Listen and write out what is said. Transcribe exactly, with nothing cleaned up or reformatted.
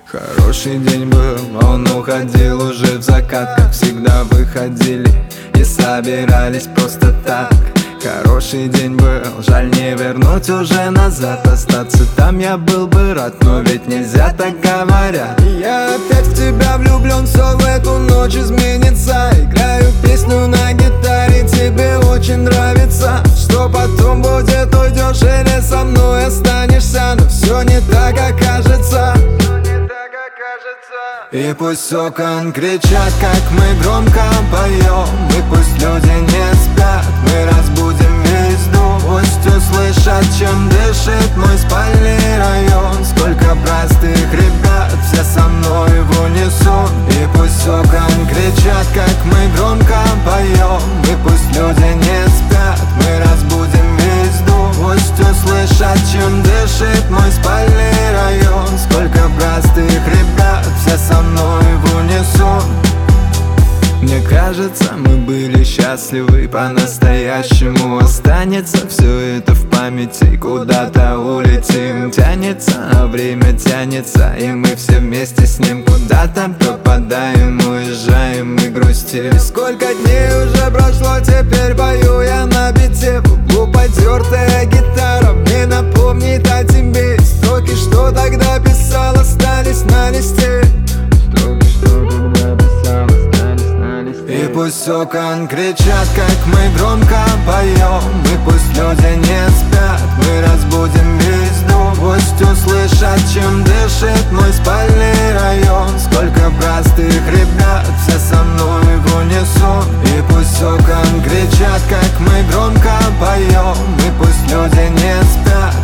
Хороший день был, он уходил уже в закат. Как всегда выходили и собирались просто так. Хороший день был, жаль не вернуть уже назад. Остаться там я был бы рад, но ведь нельзя, так говорят. И я опять в тебя влюблен, все в эту ночь изменится. Играю песню на гитаре, тебе очень нравится. Что потом будет, уйдешь или со мной останешься? Но все не так, как кажется. И пусть с окон кричат, как мы громко поем. И пусть люди не спят, мы разбудим весь дом. Пусть услышат, чем дышит мой спальный район. Сколько простых ребят, все со мной в унисон. И пусть с окон кричат, как мы громко поем. И пусть люди не спят, мы разбудим весь дом. Пусть услышат, чем дышит мой спальный район. Сколько простых ребят, все со мной в унисон. Мне кажется, мы были счастливы по-настоящему. Останется все это в памяти, куда-то улетим. Тянется, а время тянется, и мы все вместе с ним куда-то пропадаем, уезжаем и грустим. И сколько дней уже прошло, теперь пою я на бите. В углу потертая гитара мне напомнит о тебе. Строки, что тогда писал, остались на листе. И пусть с окон кричат, как мы громко поем. И пусть люди не спят, мы разбудим весь дом. Пусть услышат, чем дышит мой спальный район. Сколько простых ребят, все со мной в унисон. И пусть с окон кричат, как мы громко поем. И пусть люди не спят,